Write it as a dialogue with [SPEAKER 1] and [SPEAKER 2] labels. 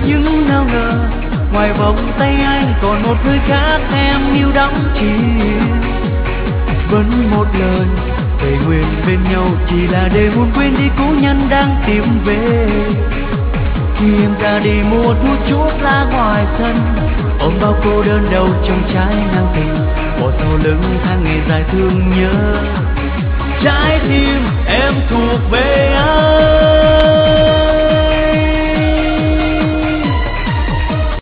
[SPEAKER 1] những nao nở. Ngoài vòng tay anh còn một người khác em yêu đắm chìm. Vẫn một lời thề nguyện bên nhau chỉ là để muốn quên đi cố nhân đang tìm về. Khi em ra đi mua thuốc chuốc ra ngoài sân, ôm bao cô đơn đầu trong trái ngang tình, bỏ sau lưng tháng ngày dài thương nhớ. Trái tim em thuộc về anh.